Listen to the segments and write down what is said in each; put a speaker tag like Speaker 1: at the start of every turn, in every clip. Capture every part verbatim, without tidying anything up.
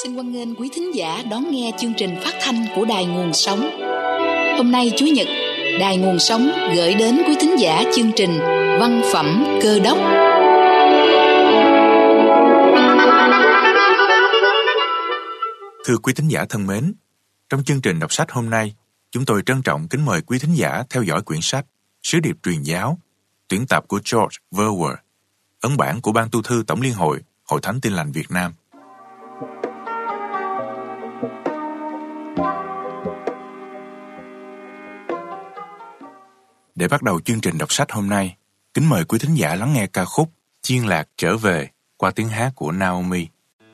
Speaker 1: Xin hoan nghênh quý thính giả đón nghe chương trình phát thanh của Đài Nguồn Sống. Hôm nay Chủ nhật, Đài Nguồn Sống gửi đến quý thính giả chương trình Văn phẩm Cơ đốc.
Speaker 2: Thưa quý thính giả thân mến, trong chương trình đọc sách hôm nay, chúng tôi trân trọng kính mời quý thính giả theo dõi quyển sách Sứ điệp truyền giáo, tuyển tập của George Verwer, ấn bản của Ban tu thư Tổng liên hội, Hội Thánh Tin lành Việt Nam. Để bắt đầu chương trình đọc sách hôm nay, kính mời quý thính giả lắng nghe ca khúc Chiên Lạc Trở Về qua tiếng hát của Naomi.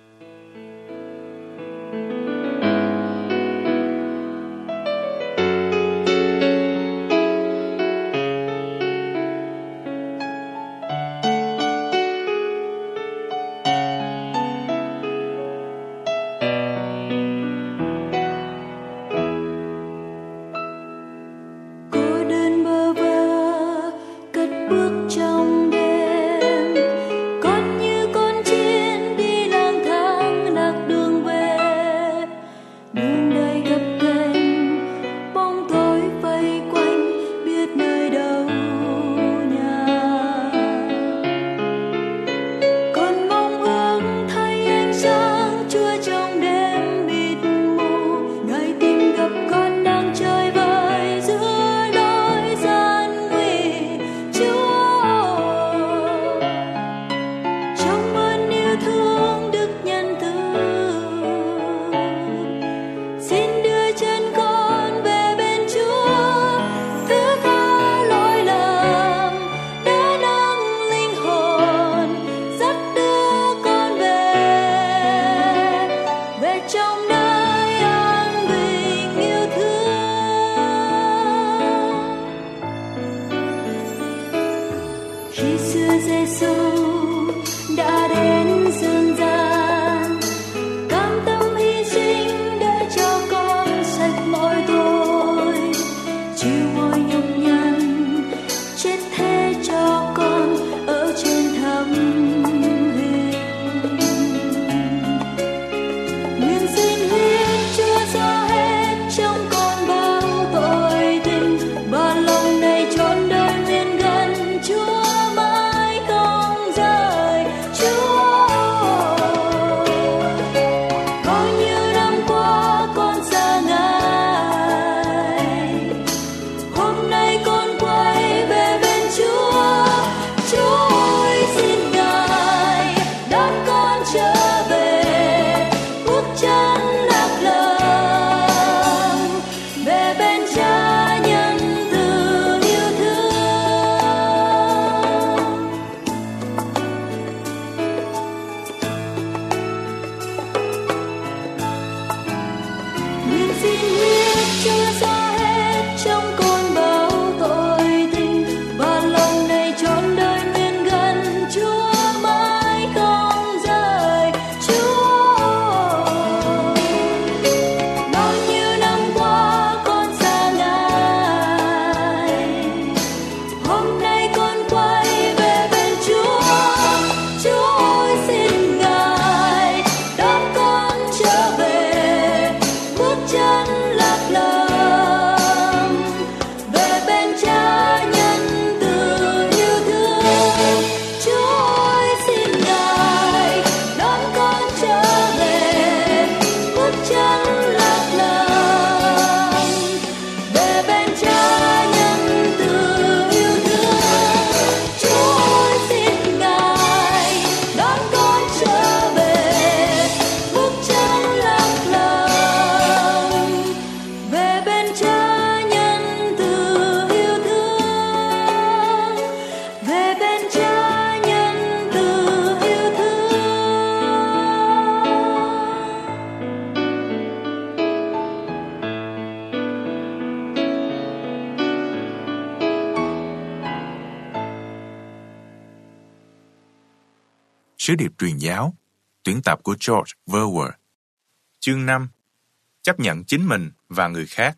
Speaker 2: Sứ điệp truyền giáo, tuyển tập của George Verwer. Chương năm. Chấp nhận chính mình và người khác.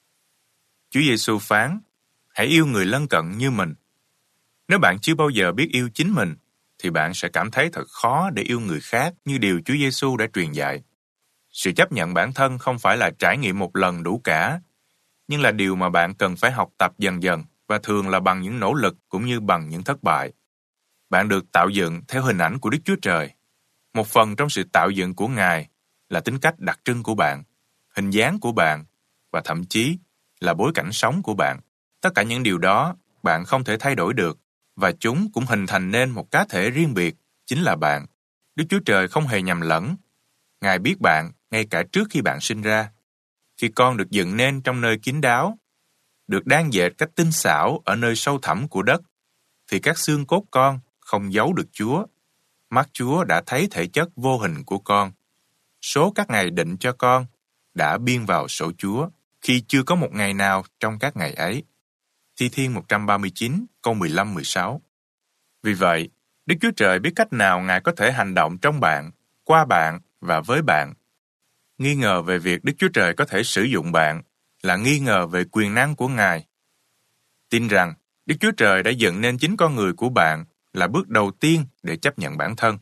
Speaker 2: Chúa Giêsu phán, hãy yêu người lân cận như mình. Nếu bạn chưa bao giờ biết yêu chính mình, thì bạn sẽ cảm thấy thật khó để yêu người khác như điều Chúa Giêsu đã truyền dạy. Sự chấp nhận bản thân không phải là trải nghiệm một lần đủ cả, nhưng là điều mà bạn cần phải học tập dần dần và thường là bằng những nỗ lực cũng như bằng những thất bại. Bạn được tạo dựng theo hình ảnh của Đức Chúa Trời. Một phần trong sự tạo dựng của Ngài là tính cách đặc trưng của bạn, hình dáng của bạn và thậm chí là bối cảnh sống của bạn. Tất cả những điều đó bạn không thể thay đổi được và chúng cũng hình thành nên một cá thể riêng biệt, chính là bạn. Đức Chúa Trời không hề nhầm lẫn. Ngài biết bạn ngay cả trước khi bạn sinh ra. Khi con được dựng nên trong nơi kín đáo, được đan dệt cách tinh xảo ở nơi sâu thẳm của đất, thì các xương cốt con không giấu được Chúa. Mắt Chúa đã thấy thể chất vô hình của con. Số các ngày định cho con đã biên vào sổ Chúa khi chưa có một ngày nào trong các ngày ấy. Thi Thiên một trăm ba mươi chín, câu mười lăm mười sáu. Vì vậy, Đức Chúa Trời biết cách nào Ngài có thể hành động trong bạn, qua bạn và với bạn. Nghi ngờ về việc Đức Chúa Trời có thể sử dụng bạn là nghi ngờ về quyền năng của Ngài. Tin rằng Đức Chúa Trời đã dựng nên chính con người của bạn là bước đầu tiên để chấp nhận bản thân.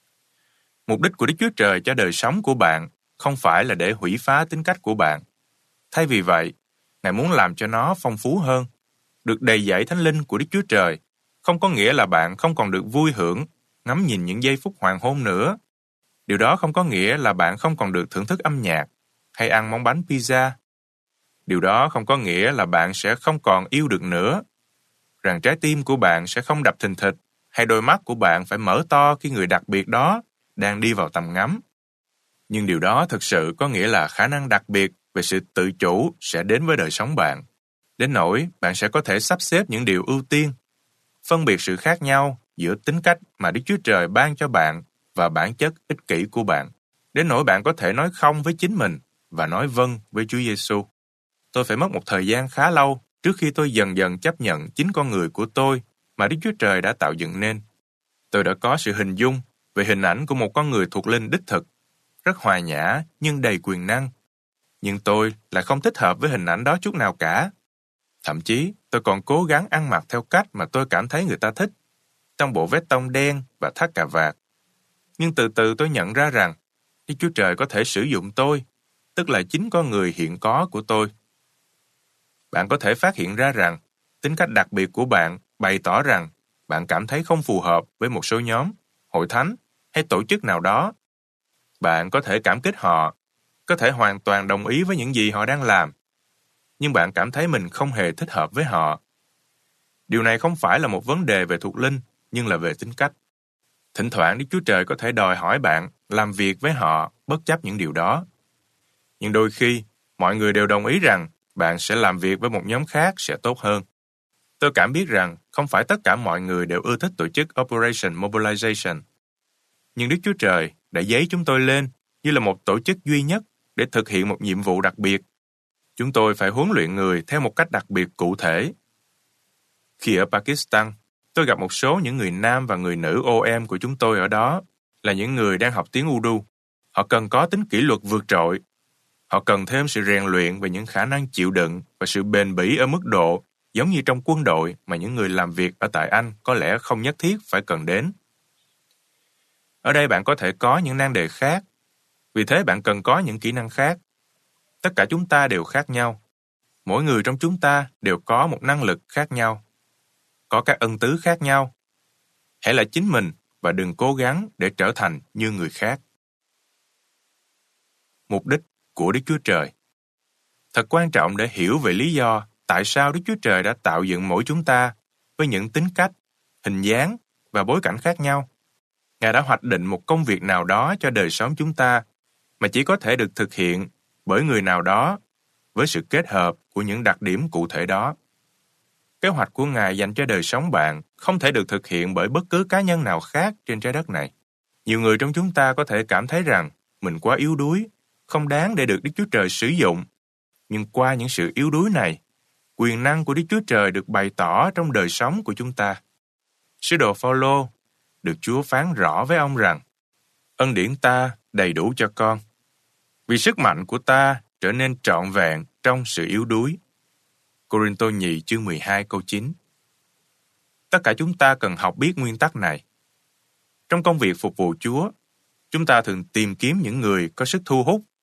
Speaker 2: Mục đích của Đức Chúa Trời cho đời sống của bạn không phải là để hủy phá tính cách của bạn. Thay vì vậy, Ngài muốn làm cho nó phong phú hơn. Được đầy dẫy Thánh Linh của Đức Chúa Trời không có nghĩa là bạn không còn được vui hưởng, ngắm nhìn những giây phút hoàng hôn nữa. Điều đó không có nghĩa là bạn không còn được thưởng thức âm nhạc hay ăn món bánh pizza. Điều đó không có nghĩa là bạn sẽ không còn yêu được nữa, rằng trái tim của bạn sẽ không đập thình thịch hay đôi mắt của bạn phải mở to khi người đặc biệt đó đang đi vào tầm ngắm. Nhưng điều đó thực sự có nghĩa là khả năng đặc biệt về sự tự chủ sẽ đến với đời sống bạn. Đến nỗi bạn sẽ có thể sắp xếp những điều ưu tiên, phân biệt sự khác nhau giữa tính cách mà Đức Chúa Trời ban cho bạn và bản chất ích kỷ của bạn. Đến nỗi bạn có thể nói không với chính mình và nói vâng với Chúa Giêsu. Tôi phải mất một thời gian khá lâu trước khi tôi dần dần chấp nhận chính con người của tôi mà Đức Chúa Trời đã tạo dựng nên. Tôi đã có sự hình dung về hình ảnh của một con người thuộc linh đích thực, rất hòa nhã nhưng đầy quyền năng. Nhưng tôi lại không thích hợp với hình ảnh đó chút nào cả. Thậm chí, tôi còn cố gắng ăn mặc theo cách mà tôi cảm thấy người ta thích, trong bộ vest tông đen và thắt cà vạt. Nhưng từ từ tôi nhận ra rằng, Đức Chúa Trời có thể sử dụng tôi, tức là chính con người hiện có của tôi. Bạn có thể phát hiện ra rằng, tính cách đặc biệt của bạn bày tỏ rằng bạn cảm thấy không phù hợp với một số nhóm, hội thánh hay tổ chức nào đó. Bạn có thể cảm kích họ, có thể hoàn toàn đồng ý với những gì họ đang làm, nhưng bạn cảm thấy mình không hề thích hợp với họ. Điều này không phải là một vấn đề về thuộc linh, nhưng là về tính cách. Thỉnh thoảng Đức Chúa Trời có thể đòi hỏi bạn làm việc với họ bất chấp những điều đó. Nhưng đôi khi, mọi người đều đồng ý rằng bạn sẽ làm việc với một nhóm khác sẽ tốt hơn. Tôi cảm biết rằng không phải tất cả mọi người đều ưa thích tổ chức Operation Mobilization. Nhưng Đức Chúa Trời đã giấy chúng tôi lên như là một tổ chức duy nhất để thực hiện một nhiệm vụ đặc biệt. Chúng tôi phải huấn luyện người theo một cách đặc biệt cụ thể. Khi ở Pakistan, tôi gặp một số những người nam và người nữ ô em của chúng tôi ở đó là những người đang học tiếng Urdu. Họ cần có tính kỷ luật vượt trội. Họ cần thêm sự rèn luyện về những khả năng chịu đựng và sự bền bỉ ở mức độ giống như trong quân đội mà những người làm việc ở tại Anh có lẽ không nhất thiết phải cần đến. Ở đây bạn có thể có những nan đề khác, vì thế bạn cần có những kỹ năng khác. Tất cả chúng ta đều khác nhau. Mỗi người trong chúng ta đều có một năng lực khác nhau, có các ân tứ khác nhau. Hãy là chính mình và đừng cố gắng để trở thành như người khác. Mục đích của Đức Chúa Trời. Thật quan trọng để hiểu về lý do tại sao Đức Chúa Trời đã tạo dựng mỗi chúng ta với những tính cách, hình dáng và bối cảnh khác nhau. Ngài đã hoạch định một công việc nào đó cho đời sống chúng ta mà chỉ có thể được thực hiện bởi người nào đó với sự kết hợp của những đặc điểm cụ thể đó. Kế hoạch của Ngài dành cho đời sống bạn không thể được thực hiện bởi bất cứ cá nhân nào khác trên trái đất này. Nhiều người trong chúng ta có thể cảm thấy rằng mình quá yếu đuối, không đáng để được Đức Chúa Trời sử dụng. Nhưng qua những sự yếu đuối này, quyền năng của Đức Chúa Trời được bày tỏ trong đời sống của chúng ta. Sứ đồ Phao-lô được Chúa phán rõ với ông rằng, ân điển ta đầy đủ cho con, vì sức mạnh của ta trở nên trọn vẹn trong sự yếu đuối. Cô-rinh-tô nhì chương mười hai câu chín. Tất cả chúng ta cần học biết nguyên tắc này. Trong công việc phục vụ Chúa, chúng ta thường tìm kiếm những người có sức thu hút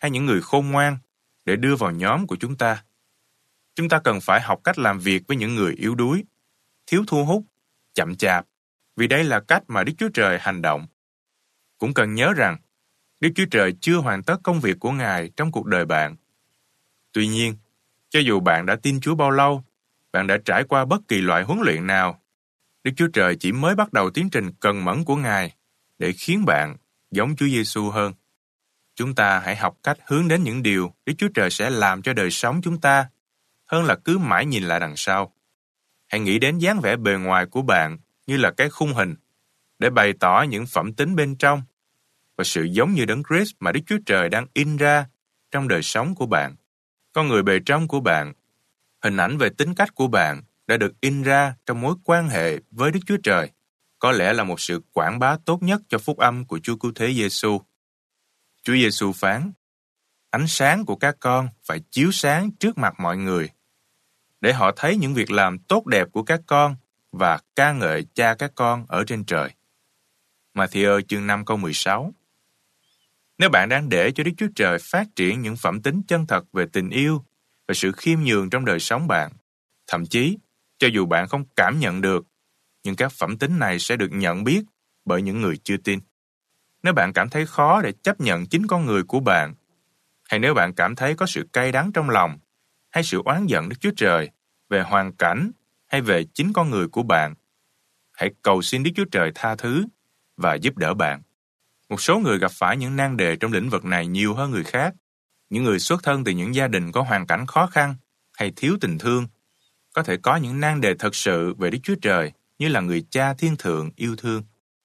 Speaker 2: hay những người khôn ngoan để đưa vào nhóm của chúng ta. Chúng ta cần phải học cách làm việc với những người yếu đuối, thiếu thu hút, chậm chạp, vì đây là cách mà Đức Chúa Trời hành động. Cũng cần nhớ rằng, Đức Chúa Trời chưa hoàn tất công việc của Ngài trong cuộc đời bạn. Tuy nhiên, cho dù bạn đã tin Chúa bao lâu, bạn đã trải qua bất kỳ loại huấn luyện nào, Đức Chúa Trời chỉ mới bắt đầu tiến trình cần mẫn của Ngài để khiến bạn giống Chúa Giêsu hơn. Chúng ta hãy học cách hướng đến những điều Đức Chúa Trời sẽ làm cho đời sống chúng ta, hơn là cứ mãi nhìn lại đằng sau. Hãy nghĩ đến dáng vẻ bề ngoài của bạn như là cái khung hình, để bày tỏ những phẩm tính bên trong, và sự giống như Đấng Christ mà Đức Chúa Trời đang in ra trong đời sống của bạn. Con người bề trong của bạn, hình ảnh về tính cách của bạn đã được in ra trong mối quan hệ với Đức Chúa Trời, có lẽ là một sự quảng bá tốt nhất cho phúc âm của Chúa Cứu Thế Giêsu. Chúa Giêsu phán, ánh sáng của các con phải chiếu sáng trước mặt mọi người, để họ thấy những việc làm tốt đẹp của các con và ca ngợi Cha các con ở trên trời. Ma-thi-ơ chương năm câu mười sáu. Nếu bạn đang để cho Đức Chúa Trời phát triển những phẩm tính chân thật về tình yêu và sự khiêm nhường trong đời sống bạn, thậm chí, cho dù bạn không cảm nhận được, nhưng các phẩm tính này sẽ được nhận biết bởi những người chưa tin. Nếu bạn cảm thấy khó để chấp nhận chính con người của bạn, hay nếu bạn cảm thấy có sự cay đắng trong lòng, hay sự oán giận Đức Chúa Trời về hoàn cảnh hay về chính con người của bạn, hãy cầu xin Đức Chúa Trời tha thứ và giúp đỡ bạn. Một số người gặp phải những nan đề trong lĩnh vực này nhiều hơn người khác. Những người xuất thân từ những gia đình có hoàn cảnh khó khăn hay thiếu tình thương có thể có những nan đề thật sự về Đức Chúa Trời như là người Cha thiên thượng yêu thương.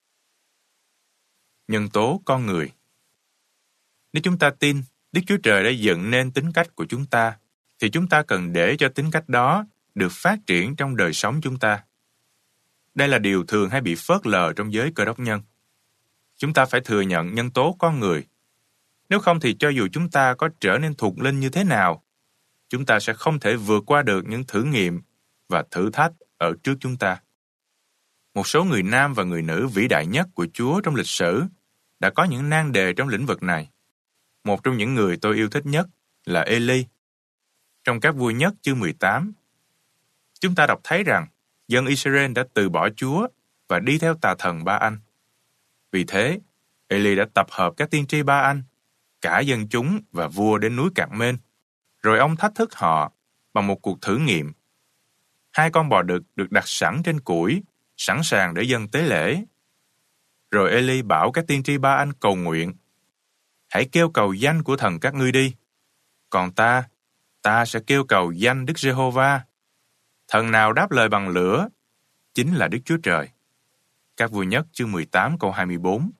Speaker 2: Nhân tố con người. Nếu chúng ta tin Đức Chúa Trời đã dựng nên tính cách của chúng ta, thì chúng ta cần để cho tính cách đó được phát triển trong đời sống chúng ta. Đây là điều thường hay bị phớt lờ trong giới Cơ Đốc nhân. Chúng ta phải thừa nhận nhân tố con người. Nếu không thì cho dù chúng ta có trở nên thuộc linh như thế nào, chúng ta sẽ không thể vượt qua được những thử nghiệm và thử thách ở trước chúng ta. Một số người nam và người nữ vĩ đại nhất của Chúa trong lịch sử đã có những nan đề trong lĩnh vực này. Một trong những người tôi yêu thích nhất là Ê-li. Trong Các Vua Nhất chương mười tám, chúng ta đọc thấy rằng dân Israel đã từ bỏ Chúa và đi theo tà thần Ba-anh. Vì thế, Ê-li đã tập hợp các tiên tri Ba-anh, cả dân chúng và vua đến núi Cạc Mên, rồi ông thách thức họ bằng một cuộc thử nghiệm. Hai con bò đực được đặt sẵn trên củi, sẵn sàng để dâng tế lễ. Rồi Ê-li bảo các tiên tri Ba-anh cầu nguyện, hãy kêu cầu danh của thần các ngươi đi, còn ta, ta sẽ kêu cầu danh Đức Giê-hô-va. Thần nào đáp lời bằng lửa, chính là Đức Chúa Trời. Các Vua Nhất chương mười tám câu hai mươi bốn.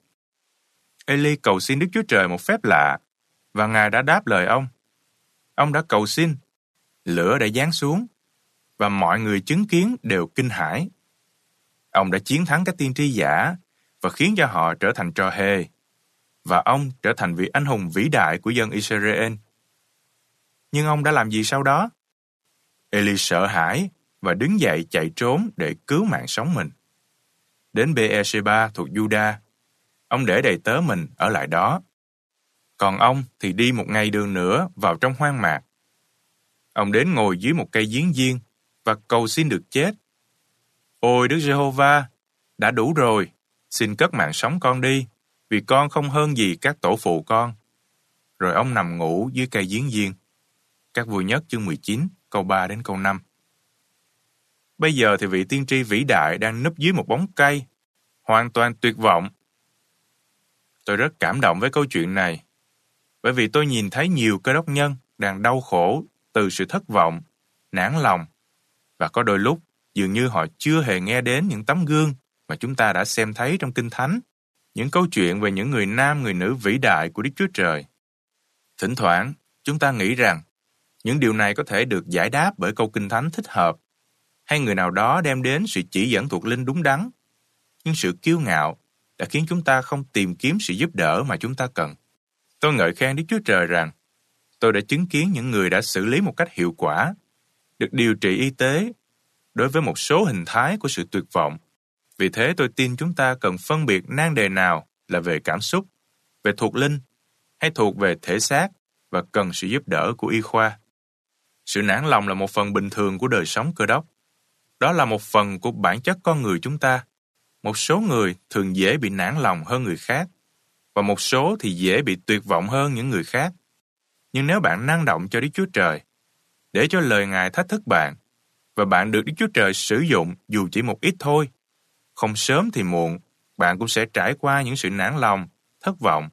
Speaker 2: Ê-li cầu xin Đức Chúa Trời một phép lạ, và Ngài đã đáp lời ông. Ông đã cầu xin, lửa đã giáng xuống, và mọi người chứng kiến đều kinh hãi. Ông đã chiến thắng các tiên tri giả và khiến cho họ trở thành trò hề, và ông trở thành vị anh hùng vĩ đại của dân Israel. Nhưng ông đã làm gì sau đó? Ê-li sợ hãi và đứng dậy chạy trốn để cứu mạng sống mình. Đến Bê-e-sê-ba thuộc Giu-đa, ông để đầy tớ mình ở lại đó. Còn ông thì đi một ngày đường nữa vào trong hoang mạc. Ông đến ngồi dưới một cây giếng diên và cầu xin được chết. Ôi Đức Giê-hô-va, đã đủ rồi, xin cất mạng sống con đi, vì con không hơn gì các tổ phụ con. Rồi ông nằm ngủ dưới cây giếng diên. Các Vua Nhất chương mười chín, câu ba đến câu năm. Bây giờ thì vị tiên tri vĩ đại đang núp dưới một bóng cây, hoàn toàn tuyệt vọng. Tôi rất cảm động với câu chuyện này, bởi vì tôi nhìn thấy nhiều Cơ Đốc nhân đang đau khổ từ sự thất vọng, nản lòng, và có đôi lúc dường như họ chưa hề nghe đến những tấm gương mà chúng ta đã xem thấy trong Kinh Thánh, những câu chuyện về những người nam người nữ vĩ đại của Đức Chúa Trời. Thỉnh thoảng, chúng ta nghĩ rằng những điều này có thể được giải đáp bởi câu Kinh Thánh thích hợp, hay người nào đó đem đến sự chỉ dẫn thuộc linh đúng đắn. Nhưng sự kiêu ngạo đã khiến chúng ta không tìm kiếm sự giúp đỡ mà chúng ta cần. Tôi ngợi khen Đức Chúa Trời rằng tôi đã chứng kiến những người đã xử lý một cách hiệu quả, được điều trị y tế đối với một số hình thái của sự tuyệt vọng. Vì thế tôi tin chúng ta cần phân biệt nan đề nào là về cảm xúc, về thuộc linh, hay thuộc về thể xác và cần sự giúp đỡ của y khoa. Sự nản lòng là một phần bình thường của đời sống Cơ Đốc. Đó là một phần của bản chất con người chúng ta. Một số người thường dễ bị nản lòng hơn người khác, và một số thì dễ bị tuyệt vọng hơn những người khác. Nhưng nếu bạn năng động cho Đức Chúa Trời, để cho lời Ngài thách thức bạn, và bạn được Đức Chúa Trời sử dụng dù chỉ một ít thôi, không sớm thì muộn, bạn cũng sẽ trải qua những sự nản lòng, thất vọng.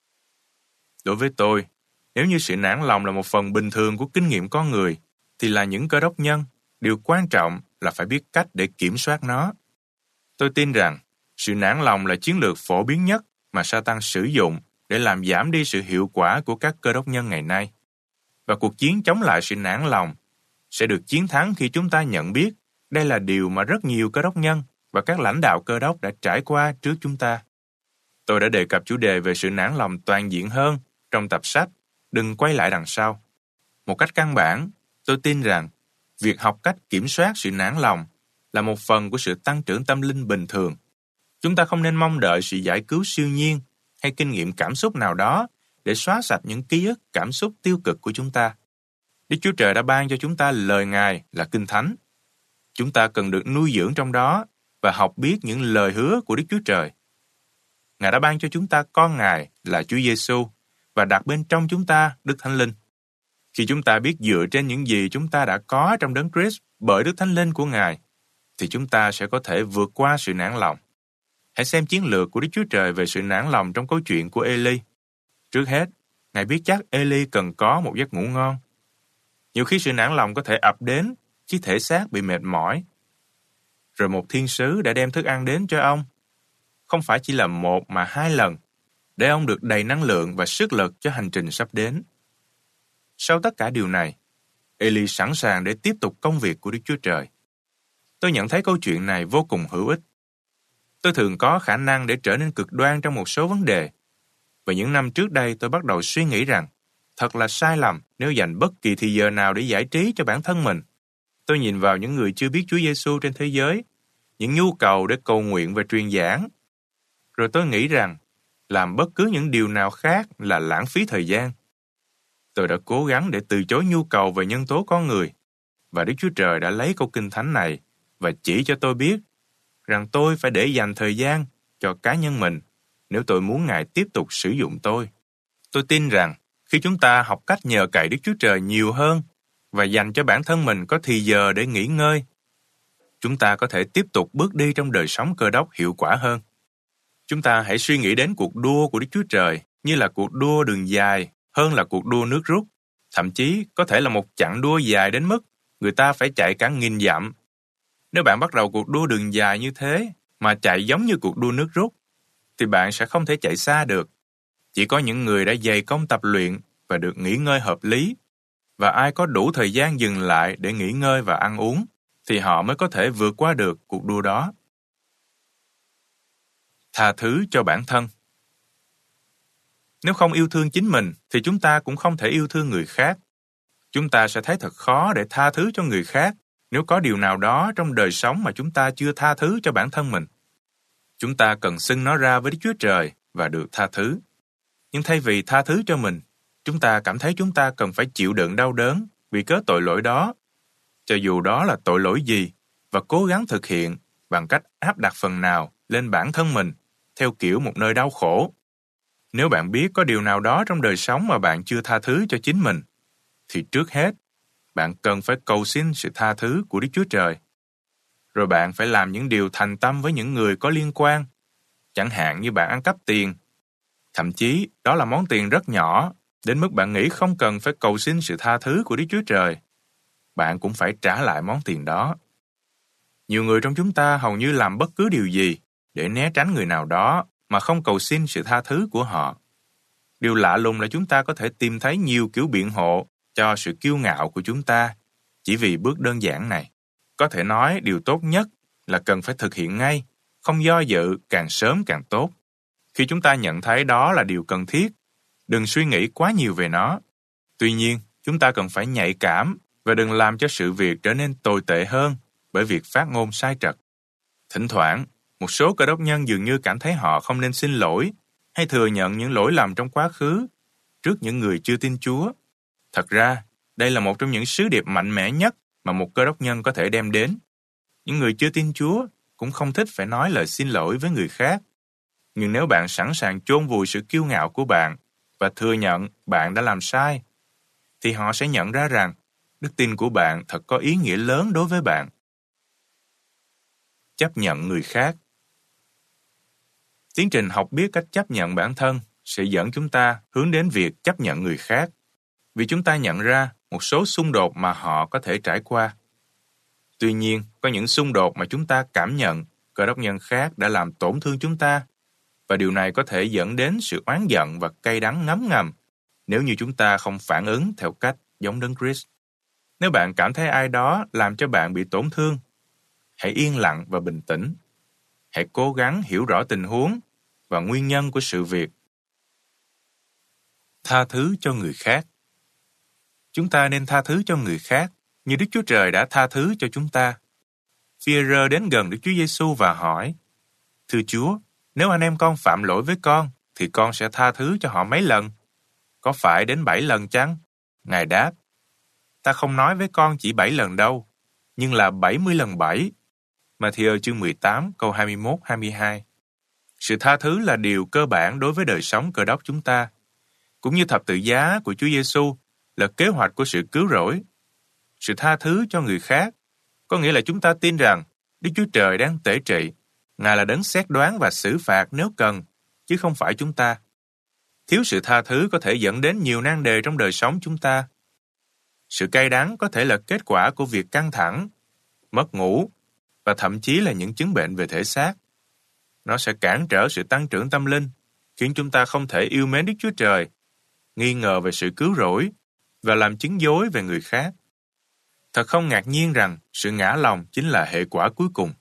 Speaker 2: Đối với tôi, nếu như sự nản lòng là một phần bình thường của kinh nghiệm con người, thì là những Cơ Đốc nhân, điều quan trọng là phải biết cách để kiểm soát nó. Tôi tin rằng, sự nản lòng là chiến lược phổ biến nhất mà Sa-tan sử dụng để làm giảm đi sự hiệu quả của các Cơ Đốc nhân ngày nay. Và cuộc chiến chống lại sự nản lòng sẽ được chiến thắng khi chúng ta nhận biết đây là điều mà rất nhiều Cơ Đốc nhân và các lãnh đạo Cơ Đốc đã trải qua trước chúng ta. Tôi đã đề cập chủ đề về sự nản lòng toàn diện hơn trong tập sách Đừng quay lại đằng sau. Một cách căn bản, tôi tin rằng việc học cách kiểm soát sự nản lòng là một phần của sự tăng trưởng tâm linh bình thường. Chúng ta không nên mong đợi sự giải cứu siêu nhiên hay kinh nghiệm cảm xúc nào đó để xóa sạch những ký ức cảm xúc tiêu cực của chúng ta. Đức Chúa Trời đã ban cho chúng ta lời Ngài là Kinh Thánh. Chúng ta cần được nuôi dưỡng trong đó và học biết những lời hứa của Đức Chúa Trời. Ngài đã ban cho chúng ta con Ngài là Chúa Giêsu và đặt bên trong chúng ta Đức Thánh Linh. Khi chúng ta biết dựa trên những gì chúng ta đã có trong Đấng Christ bởi Đức Thánh Linh của Ngài, thì chúng ta sẽ có thể vượt qua sự nản lòng. Hãy xem chiến lược của Đức Chúa Trời về sự nản lòng trong câu chuyện của Ê-li. Trước hết, Ngài biết chắc Ê-li cần có một giấc ngủ ngon. Nhiều khi sự nản lòng có thể ập đến khi thể xác bị mệt mỏi. Rồi một thiên sứ đã đem thức ăn đến cho ông. Không phải chỉ là một mà hai lần, để ông được đầy năng lượng và sức lực cho hành trình sắp đến. Sau tất cả điều này, Ê-li sẵn sàng để tiếp tục công việc của Đức Chúa Trời. Tôi nhận thấy câu chuyện này vô cùng hữu ích. Tôi thường có khả năng để trở nên cực đoan trong một số vấn đề. Và những năm trước đây tôi bắt đầu suy nghĩ rằng thật là sai lầm nếu dành bất kỳ thời giờ nào để giải trí cho bản thân mình. Tôi nhìn vào những người chưa biết Chúa Giêsu trên thế giới, những nhu cầu để cầu nguyện và truyền giảng. Rồi tôi nghĩ rằng làm bất cứ những điều nào khác là lãng phí thời gian. Tôi đã cố gắng để từ chối nhu cầu về nhân tố con người, và Đức Chúa Trời đã lấy câu Kinh Thánh này và chỉ cho tôi biết rằng tôi phải để dành thời gian cho cá nhân mình nếu tôi muốn Ngài tiếp tục sử dụng tôi. Tôi tin rằng khi chúng ta học cách nhờ cậy Đức Chúa Trời nhiều hơn và dành cho bản thân mình có thì giờ để nghỉ ngơi, chúng ta có thể tiếp tục bước đi trong đời sống Cơ Đốc hiệu quả hơn. Chúng ta hãy suy nghĩ đến cuộc đua của Đức Chúa Trời như là cuộc đua đường dài hơn là cuộc đua nước rút. Thậm chí có thể là một chặng đua dài đến mức người ta phải chạy cả nghìn dặm. Nếu bạn bắt đầu cuộc đua đường dài như thế mà chạy giống như cuộc đua nước rút, thì bạn sẽ không thể chạy xa được. Chỉ có những người đã dày công tập luyện và được nghỉ ngơi hợp lý, và ai có đủ thời gian dừng lại để nghỉ ngơi và ăn uống, thì họ mới có thể vượt qua được cuộc đua đó. Tha thứ cho bản thân. Nếu không yêu thương chính mình, thì chúng ta cũng không thể yêu thương người khác. Chúng ta sẽ thấy thật khó để tha thứ cho người khác nếu có điều nào đó trong đời sống mà chúng ta chưa tha thứ cho bản thân mình. Chúng ta cần xưng nó ra với Đức Chúa Trời và được tha thứ. Nhưng thay vì tha thứ cho mình, chúng ta cảm thấy chúng ta cần phải chịu đựng đau đớn vì cớ tội lỗi đó, cho dù đó là tội lỗi gì, và cố gắng thực hiện bằng cách áp đặt phần nào lên bản thân mình theo kiểu một nơi đau khổ. Nếu bạn biết có điều nào đó trong đời sống mà bạn chưa tha thứ cho chính mình, thì trước hết, bạn cần phải cầu xin sự tha thứ của Đức Chúa Trời. Rồi bạn phải làm những điều thành tâm với những người có liên quan, chẳng hạn như bạn ăn cắp tiền. Thậm chí, đó là món tiền rất nhỏ, đến mức bạn nghĩ không cần phải cầu xin sự tha thứ của Đức Chúa Trời. Bạn cũng phải trả lại món tiền đó. Nhiều người trong chúng ta hầu như làm bất cứ điều gì để né tránh người nào đó mà không cầu xin sự tha thứ của họ. Điều lạ lùng là chúng ta có thể tìm thấy nhiều kiểu biện hộ cho sự kiêu ngạo của chúng ta chỉ vì bước đơn giản này. Có thể nói điều tốt nhất là cần phải thực hiện ngay, không do dự, càng sớm càng tốt. Khi chúng ta nhận thấy đó là điều cần thiết, đừng suy nghĩ quá nhiều về nó. Tuy nhiên, chúng ta cần phải nhạy cảm và đừng làm cho sự việc trở nên tồi tệ hơn bởi việc phát ngôn sai trật. Thỉnh thoảng, một số Cơ Đốc nhân dường như cảm thấy họ không nên xin lỗi hay thừa nhận những lỗi lầm trong quá khứ, trước những người chưa tin Chúa. Thật ra, đây là một trong những sứ điệp mạnh mẽ nhất mà một cơ đốc nhân có thể đem đến. Những người chưa tin Chúa cũng không thích phải nói lời xin lỗi với người khác. Nhưng nếu bạn sẵn sàng chôn vùi sự kiêu ngạo của bạn và thừa nhận bạn đã làm sai, thì họ sẽ nhận ra rằng đức tin của bạn thật có ý nghĩa lớn đối với bạn. Chấp nhận người khác. Tiến trình học biết cách chấp nhận bản thân sẽ dẫn chúng ta hướng đến việc chấp nhận người khác, vì chúng ta nhận ra một số xung đột mà họ có thể trải qua. Tuy nhiên, có những xung đột mà chúng ta cảm nhận cơ đốc nhân khác đã làm tổn thương chúng ta, và điều này có thể dẫn đến sự oán giận và cay đắng ngấm ngầm nếu như chúng ta không phản ứng theo cách giống Đấng Christ. Nếu bạn cảm thấy ai đó làm cho bạn bị tổn thương, hãy yên lặng và bình tĩnh. Hãy cố gắng hiểu rõ tình huống và nguyên nhân của sự việc. Tha thứ cho người khác. Chúng ta nên tha thứ cho người khác như Đức Chúa Trời đã tha thứ cho chúng ta. Phi-e-rơ đến gần Đức Chúa Giêsu và hỏi: Thưa Chúa, nếu anh em con phạm lỗi với con, thì con sẽ tha thứ cho họ mấy lần? Có phải đến bảy lần chăng? Ngài đáp: Ta không nói với con chỉ bảy lần đâu, nhưng là bảy mươi lần bảy. Ma-thi-ơ chương mười tám câu hai mươi mốt hai mươi hai. Sự tha thứ là điều cơ bản đối với đời sống Cơ Đốc chúng ta, cũng như thập tự giá của Chúa Giêsu là kế hoạch của sự cứu rỗi. Sự tha thứ cho người khác có nghĩa là chúng ta tin rằng Đức Chúa Trời đang tể trị, Ngài là đấng xét đoán và xử phạt nếu cần, chứ không phải chúng ta. Thiếu sự tha thứ có thể dẫn đến nhiều nan đề trong đời sống chúng ta. Sự cay đắng có thể là kết quả của việc căng thẳng, mất ngủ và thậm chí là những chứng bệnh về thể xác. Nó sẽ cản trở sự tăng trưởng tâm linh, khiến chúng ta không thể yêu mến Đức Chúa Trời, nghi ngờ về sự cứu rỗi và làm chứng dối về người khác. Thật không ngạc nhiên rằng sự ngã lòng chính là hệ quả cuối cùng.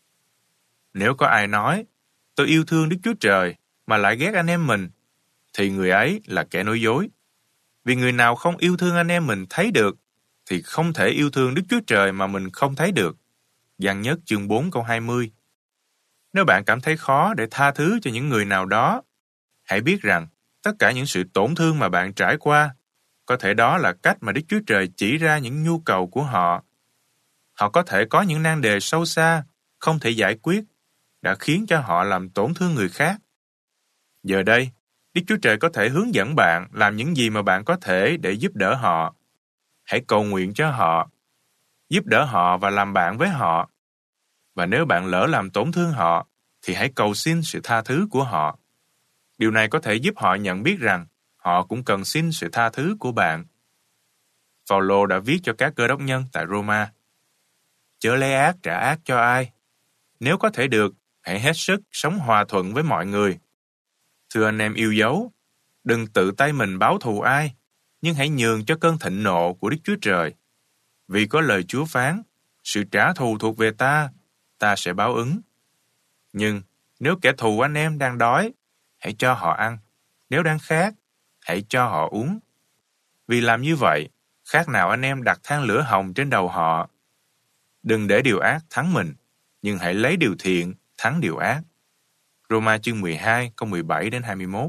Speaker 2: Nếu có ai nói, tôi yêu thương Đức Chúa Trời mà lại ghét anh em mình, thì người ấy là kẻ nói dối. Vì người nào không yêu thương anh em mình thấy được, thì không thể yêu thương Đức Chúa Trời mà mình không thấy được. Giăng nhất chương bốn câu hai mươi. Nếu bạn cảm thấy khó để tha thứ cho những người nào đó, hãy biết rằng tất cả những sự tổn thương mà bạn trải qua, có thể đó là cách mà Đức Chúa Trời chỉ ra những nhu cầu của họ. Họ có thể có những nan đề sâu xa, không thể giải quyết, đã khiến cho họ làm tổn thương người khác. Giờ đây, Đức Chúa Trời có thể hướng dẫn bạn làm những gì mà bạn có thể để giúp đỡ họ. Hãy cầu nguyện cho họ, giúp đỡ họ và làm bạn với họ. Và nếu bạn lỡ làm tổn thương họ, thì hãy cầu xin sự tha thứ của họ. Điều này có thể giúp họ nhận biết rằng họ cũng cần xin sự tha thứ của bạn. Phao-lô đã viết cho các cơ đốc nhân tại Roma: Chớ lấy ác trả ác cho ai. Nếu có thể được, hãy hết sức sống hòa thuận với mọi người. Thưa anh em yêu dấu, đừng tự tay mình báo thù ai, nhưng hãy nhường cho cơn thịnh nộ của Đức Chúa Trời. Vì có lời Chúa phán, sự trả thù thuộc về ta, ta sẽ báo ứng. Nhưng nếu kẻ thù anh em đang đói, hãy cho họ ăn. Nếu đang khát, hãy cho họ uống. Vì làm như vậy, khác nào anh em đặt than lửa hồng trên đầu họ. Đừng để điều ác thắng mình, nhưng hãy lấy điều thiện thắng điều ác. Roma chương mười hai câu mười bảy đến hai mươi mốt.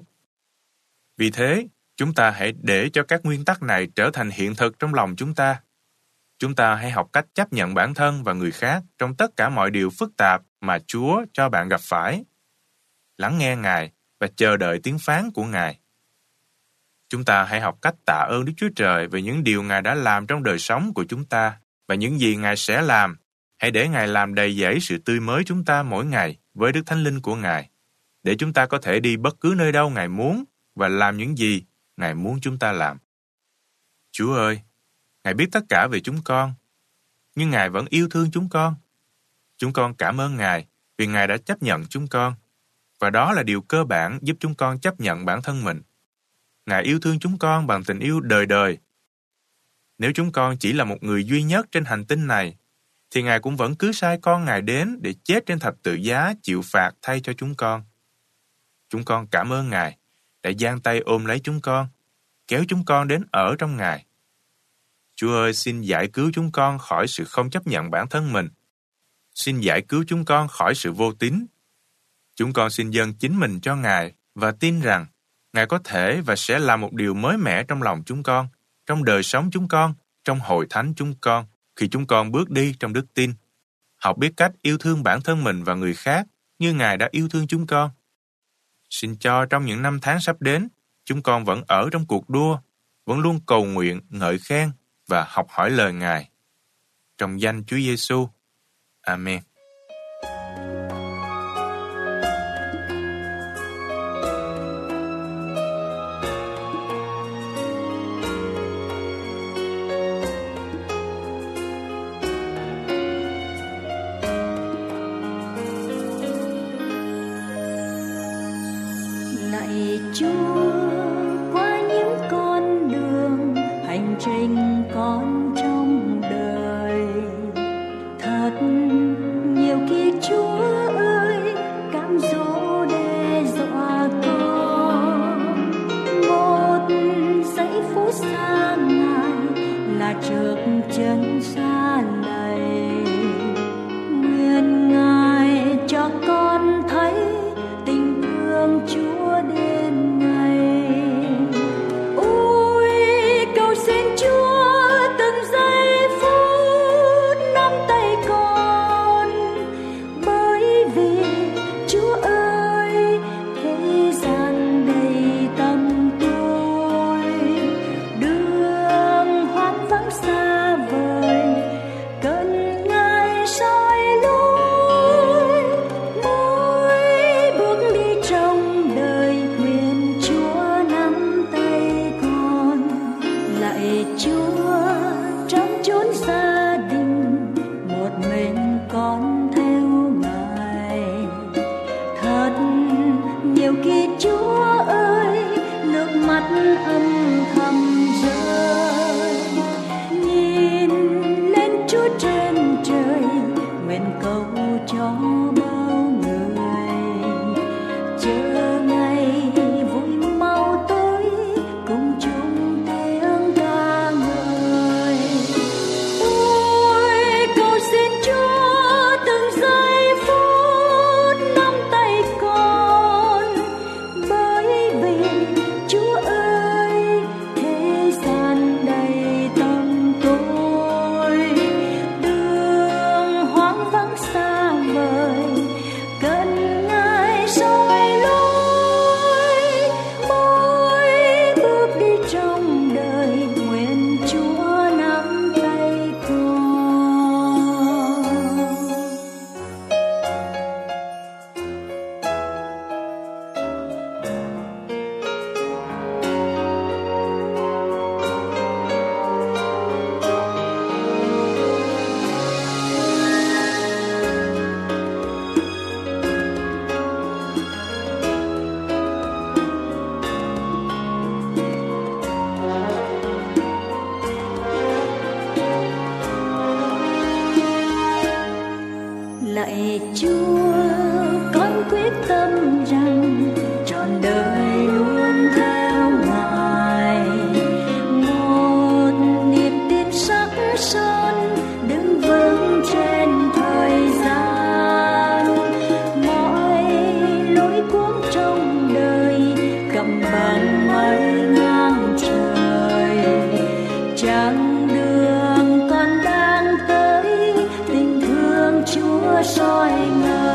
Speaker 2: Vì thế, chúng ta hãy để cho các nguyên tắc này trở thành hiện thực trong lòng chúng ta. Chúng ta hãy học cách chấp nhận bản thân và người khác trong tất cả mọi điều phức tạp mà Chúa cho bạn gặp phải. Lắng nghe Ngài và chờ đợi tiếng phán của Ngài. Chúng ta hãy học cách tạ ơn Đức Chúa Trời về những điều Ngài đã làm trong đời sống của chúng ta và những gì Ngài sẽ làm. Hãy để Ngài làm đầy dẫy sự tươi mới chúng ta mỗi ngày với Đức Thánh Linh của Ngài, để chúng ta có thể đi bất cứ nơi đâu Ngài muốn và làm những gì Ngài muốn chúng ta làm. Chúa ơi, Ngài biết tất cả về chúng con, nhưng Ngài vẫn yêu thương chúng con. Chúng con cảm ơn Ngài vì Ngài đã chấp nhận chúng con, và đó là điều cơ bản giúp chúng con chấp nhận bản thân mình. Ngài yêu thương chúng con bằng tình yêu đời đời. Nếu chúng con chỉ là một người duy nhất trên hành tinh này, thì Ngài cũng vẫn cứ sai con Ngài đến để chết trên thập tự giá chịu phạt thay cho chúng con. Chúng con cảm ơn Ngài đã giang tay ôm lấy chúng con, kéo chúng con đến ở trong Ngài. Chúa ơi, xin giải cứu chúng con khỏi sự không chấp nhận bản thân mình. Xin giải cứu chúng con khỏi sự vô tín. Chúng con xin dâng chính mình cho Ngài và tin rằng Ngài có thể và sẽ làm một điều mới mẻ trong lòng chúng con, trong đời sống chúng con, trong hội thánh chúng con, khi chúng con bước đi trong đức tin, học biết cách yêu thương bản thân mình và người khác như Ngài đã yêu thương chúng con. Xin cho trong những năm tháng sắp đến, chúng con vẫn ở trong cuộc đua, vẫn luôn cầu nguyện, ngợi khen và học hỏi lời Ngài. Trong danh Chúa Giêsu. Amen.
Speaker 3: Lạy Chúa, qua những con đường hành trình con trong đời, thật nhiều khi Chúa ơi cám dỗ đe dọa con. Một giây phút xa Ngài là trượt chân xa lầy, nguyện Ngài cho con thấy tình thương Chúa đến ngày. Ôi cầu xin Chúa từng giây phút nắm tay con, bởi vì Chúa ơi thế gian đầy tăm tối, đường hoang vắng xa vời cần Ngài soi lối. Mỗi bước đi trong đời nguyện Chúa nắm tay con. Lạy Chúa, trong chốn gia đình một mình con theo Ngài, thật nhiều khi Chúa ơi nước mắt âm thầm rơi. Nhìn lên Chúa trên trời, nguyện cầu cho bao người chờ ngày vui mau tới, cùng chung tiếng ca ngợi. Ôi cầu xin Chúa từng giây phút nắm tay con, bởi vì Chúa ơi thế gian đầy tăm tối, đường hoang vắng xa vời cần Ngài soi lối. Mỗi bước đi trong đời nguyện Chúa nắm tay con. Lạy Chúa, con quyết tâm rằng trọn đời luôn theo Ngài. Một niềm tin sắc son đứng vững trên thời gian. Mọi lối cuống trong đời cầm bằng mây ngang trời. Chặng đường con đang tới, tình thương Chúa soi ngời.